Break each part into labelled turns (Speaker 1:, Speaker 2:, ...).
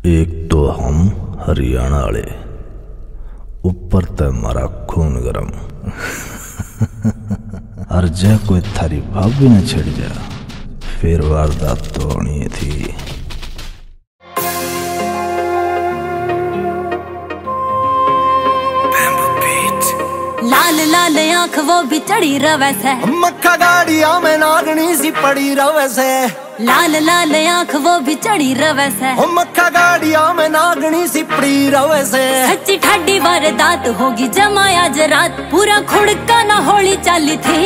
Speaker 1: एक तो हम हरियाणा वाले, ऊपर ते मारा खून गरम। और जे कोई थारी भाभी न छिड़ जा, फिर वारदात तो होनी थी।
Speaker 2: लाल लाल आंख वो भी चढ़ी रवे से,
Speaker 3: मक्खा गाड़िया में नागनी सी पड़ी रवे से।
Speaker 2: लाल लाल आंख वो भी चढ़ी रवे से,
Speaker 3: मक्खा गाड़िया में नागनी सी पड़ी रवे से।
Speaker 2: सच्ची ठाडी वारदात होगी जमाया आज रात, पूरा खुड़का ना होली चाली थी।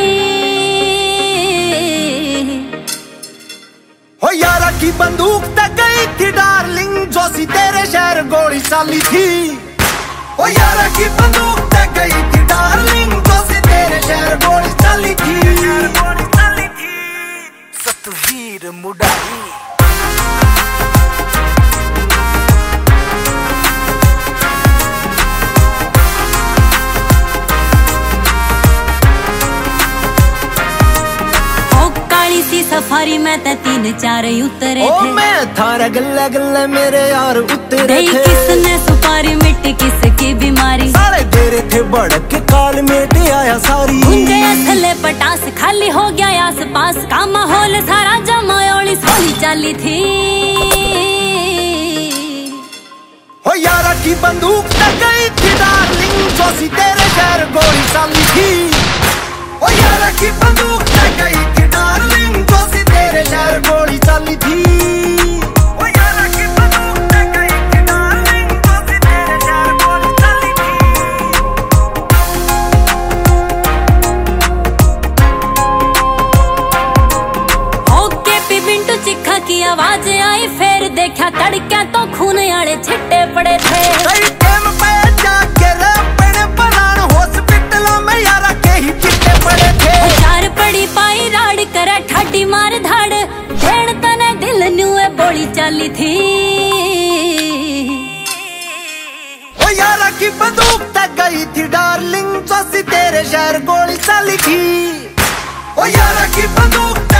Speaker 3: हो यारा की बंदूक तक गई थी डार्लिंग, जो सी तेरे शहर गोली चाली थी। हो यारा की बंदूक तक गई थी डार्लिंग, जो सी तेरे शहर गोली चाली थी। सतवीर मुडाई
Speaker 2: सफारी में ते 3-4 उतरे थे।
Speaker 3: मैं थारा गल्ले गल्ले मेरे यार उतरे थे।
Speaker 2: किसने सुपारी मिट्टी किसकी बीमारी,
Speaker 3: सारे तेरे थे भड़क के काल मेट आया सारी।
Speaker 2: गुंजे थले पटास खाली हो गया आस पास का माहौल सारा, जमायोली सोली चाली थी।
Speaker 3: हो यारा की बंदूक तक गई थी डार्लिंग, जो सी तेरे शहर गोली चाली थी। हो यारा की बंदूक तक गई थी डार्लिंग, जो सी तेरे शहर गोली चाली थी। हो यारा की बंदूक तक गई थी डार्लिंग, जो सी तेरे शहर गोली चाली थी।
Speaker 2: ओके पी बिंटू चिखा की आवाज आई, फिर देखा तड़का तो खून आले छिट्टे पड़े थे।
Speaker 3: कई टाइम पे जाके रपने परान हॉस्पिटलों में यारा के ही चिट्टे पड़े थे।
Speaker 2: चार पड़ी पाई राड़ करे ठाडी मार धाड़, भेड़ तने दिल न्यूए बोली चाली थी।
Speaker 3: ओ यारा की बंदूक तक गई थी डार्लिंग, जो सी तेरे शहर गोली चाली थी। ओ यारा की बंदूक